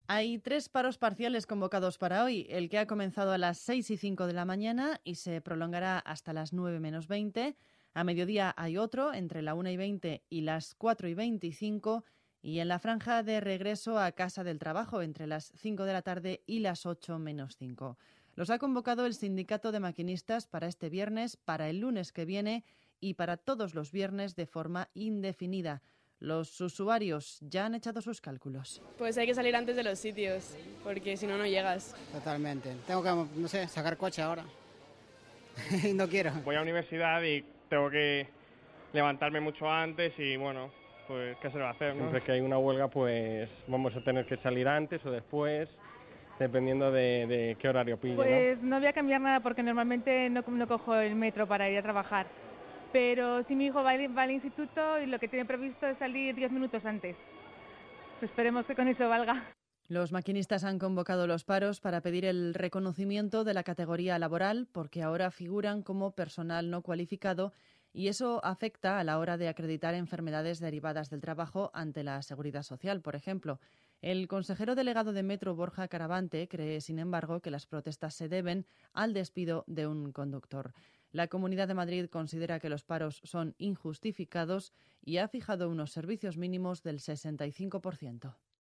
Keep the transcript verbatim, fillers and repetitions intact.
Hay tres paros parciales convocados para hoy. El que ha comenzado a las seis y cinco de la mañana y se prolongará hasta las nueve menos veinte. A mediodía hay otro, entre la una y veinte y las cuatro y veinticinco. Y en la franja de regreso a casa del trabajo, entre las cinco de la tarde y las ocho menos cinco. Los ha convocado el Sindicato de Maquinistas para este viernes, para el lunes que viene y para todos los viernes de forma indefinida. Los usuarios ya han echado sus cálculos. Pues hay que salir antes de los sitios, porque si no, no llegas. Totalmente. Tengo que, no sé, sacar coche ahora. Y no quiero. Voy a universidad y tengo que levantarme mucho antes y, bueno, pues qué se le va a hacer, ¿no? Siempre que hay una huelga, pues vamos a tener que salir antes o después, dependiendo de, de qué horario pille, Pues ¿no? no voy a cambiar nada porque normalmente no, no cojo el metro para ir a trabajar. Pero si mi hijo va, va al instituto y lo que tiene previsto es salir diez minutos antes. Pues esperemos que con eso valga. Los maquinistas han convocado los paros para pedir el reconocimiento de la categoría laboral porque ahora figuran como personal no cualificado y eso afecta a la hora de acreditar enfermedades derivadas del trabajo ante la Seguridad Social, por ejemplo. El consejero delegado de Metro, Borja Caravante, cree, sin embargo, que las protestas se deben al despido de un conductor. La Comunidad de Madrid considera que los paros son injustificados y ha fijado unos servicios mínimos del sesenta y cinco por ciento.